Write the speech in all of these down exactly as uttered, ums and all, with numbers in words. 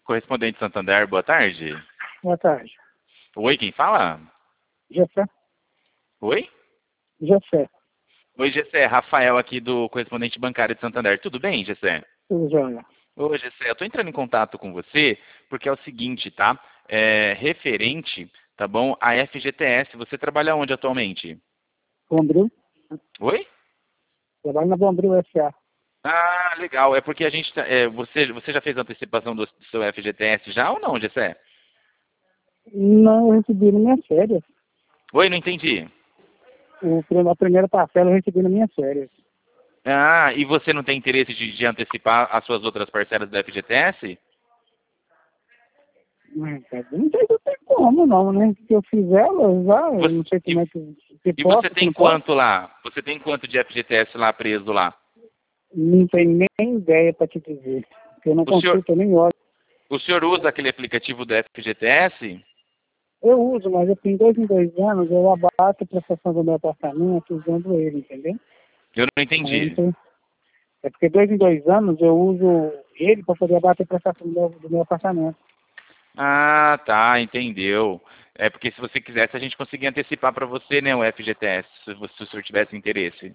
Correspondente Santander, boa tarde. Boa tarde. Oi, quem fala? Gessé. Oi? Gessé. Oi, Gessé. Rafael aqui do Correspondente Bancário de Santander. Tudo bem, Gessé? Tudo jóia. Ô, Gessé, eu estou entrando em contato com você porque é o seguinte, tá? É referente, tá bom, a F G T S. Você trabalha onde atualmente? Bombril. Oi? Trabalho na Bombril S A. Ah, legal. É porque a gente... tá- é, você, você já fez a antecipação do, do seu F G T S já ou não, Gessé? Não, eu recebi nas minhas férias. Oi, não entendi. O, a primeira parcela eu recebi nas minhas férias. Ah, e você não tem interesse de, de antecipar as suas outras parcelas do F G T S? Mas, cara, eu não sei se tem como, não, né? Se eu fizer, eu já, eu Você- não sei como é que se E posso, você se tem não posso. quanto lá? Você tem quanto de F G T S lá preso lá? Não tenho nem ideia para te dizer. Porque eu não O senhor, consulto nem olho. o senhor usa aquele aplicativo do F G T S? Eu uso, mas eu tenho dois em dois anos, eu abato a prestação do meu apartamento usando ele, entendeu? Eu não Aí, entendi. então, é porque dois em dois anos eu uso ele para poder abater a prestação do meu, do meu apartamento. Ah, tá, entendeu. É porque se você quisesse a gente conseguia antecipar para você, né, o F G T S, se, você, se o senhor tivesse interesse.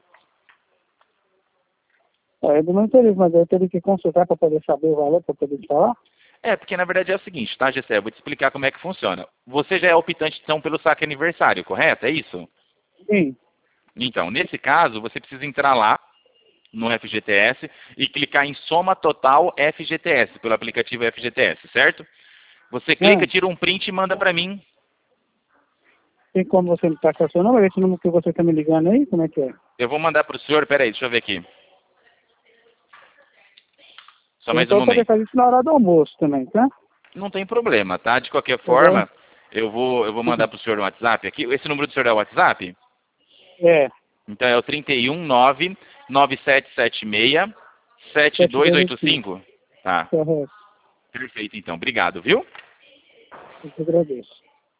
É do meu interesse, mas eu teria que consultar para poder saber o valor, para poder te falar. É, porque na verdade é o seguinte, tá, Gessé? Eu vou te explicar como é que funciona. Você já é optante então pelo saque aniversário, correto? É isso? Sim, Então, nesse caso, você precisa entrar lá no F G T S e clicar em Soma Total F G T S, pelo aplicativo F G T S, certo? Você clica, ah, tira um print e manda para mim. tem como você me passar seu número, esse número que você está me ligando aí, como é que é? Eu vou mandar para o senhor, peraí, deixa eu ver aqui. Só mais um Então eu poder momento. fazer isso na hora do almoço também, tá? Não tem problema, tá? De qualquer Tá bom? forma, eu vou, eu vou mandar para o senhor no WhatsApp aqui. Esse número do senhor é o WhatsApp? É, Então é o trinta e um nove nove sete sete seis sete sete dois dois oito oito cinco. cinco. Tá, Correto. perfeito então. Obrigado, viu? Eu te agradeço.